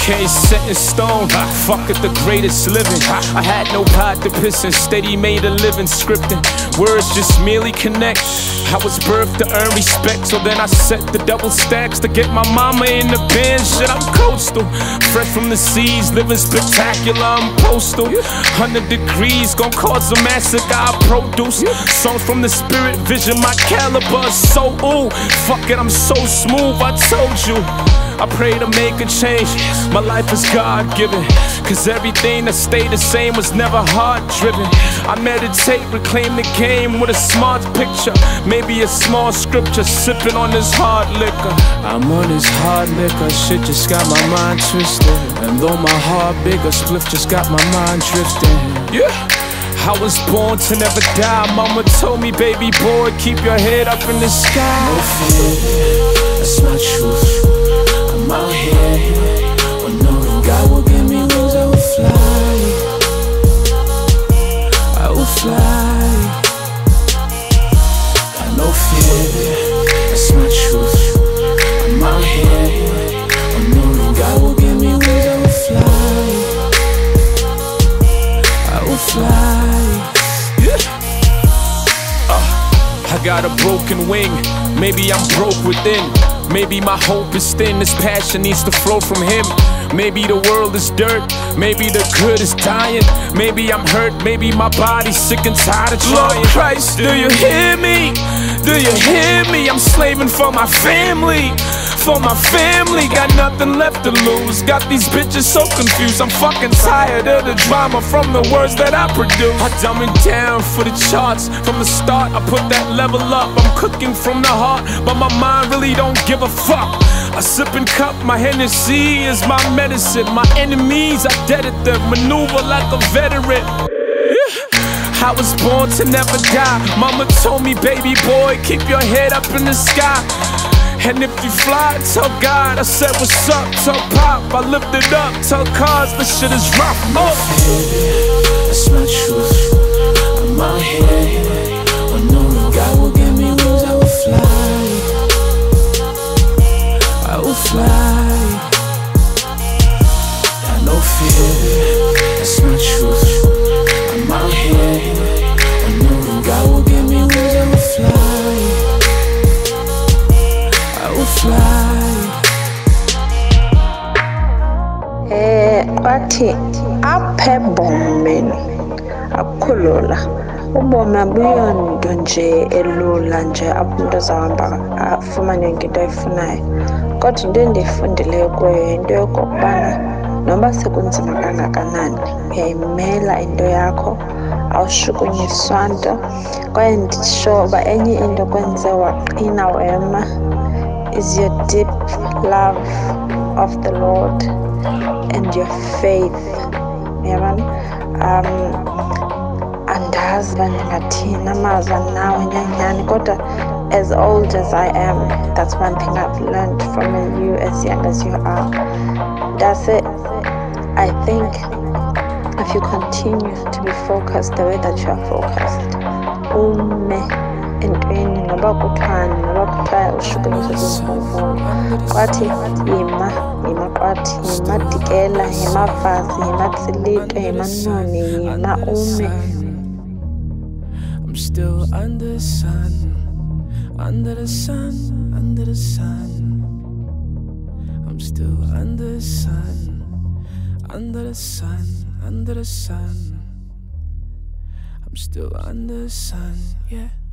okay, set in stone. Fuck it, the greatest living. I had no pot to piss and steady made a living scripting. Words just merely connect. I was birthed to earn respect, so then I set the double stacks to get my mama in the band. Shit, I'm coastal, fresh from the seas, living spectacular. I'm postal. 100 degrees, gon' cause a massacre. I produce songs from the spirit, vision. My caliber is so ooh. Fuck it, I'm so smooth. I told you. I pray to make a change. My life is God-given, cause everything that stayed the same was never hard-driven. I meditate, reclaim the game with a smart picture, maybe a small scripture, sipping on this hard liquor. I'm on this hard liquor, shit just got my mind twisted. And though my heart big, a spliff just got my mind drifting. Yeah, I was born to never die. Mama told me, baby boy, keep your head up in the sky. No fear, that's my truth. I'm out here, oh no, God will give me wings, I will fly. I will fly. Got no fear, that's my truth. I'm out here, oh no, God will give me wings, I will fly. I will fly. I got a broken wing, maybe I'm broke within. Maybe my hope is thin, this passion needs to flow from him. Maybe the world is dirt, maybe the good is dying. Maybe I'm hurt, maybe my body's sick and tired of trying. Lord Christ, do you hear me? Do you hear me? I'm slaving for my family. For my family, got nothing left to lose. Got these bitches so confused. I'm fucking tired of the drama from the words that I produce. I dumb it down for the charts. From the start, I put that level up. I'm cooking from the heart, but my mind really don't give a fuck. I sip and cup, my Hennessy is my medicine. My enemies, I dead at them, maneuver like a veteran. I was born to never die. Mama told me, baby boy, keep your head up in the sky. And if you fly, tell God. I said what's up, tell Pop. I lift it up, tell cars this shit is rough. No fear, that's my truth. I'm out here, oh no, God will give me wings, I will fly. I will fly. Got no fear, that's my truth. I'm out here, oh no, God will give me wings, I will fly. I will fly. Kwathi apha ebomini akukhulula. Ubomi abuyonto nje elula nje apho umuntu azahamba afumane into ayifunayo. Kodwa into endiyifundileyo kuyo into yokokubana noba sekunzima kangakanani uyayimela into yakho, awushukunyiswa nto. Kwaye ndisho uba enye into kwenze waqina wema is your deep love of the Lord and your faith. Andazi uba ndingathini amazwi nawe nyanyani, kodwa as old as I am, that's one thing I've learned from you as young as you are. That's it. I think if you continue to be focused the way that you are focused, entweni noba kuthwani noba kuthiwa ushukunyiswe zizimvumvume, kwathi yima kwathi yima dikela, yima vazi, yima tsilito, yima noni, yima ume. I'm still under the sun, under the sun, under the sun. I'm still under the sun, under the sun, under the sun. I'm still under the sun, yeah.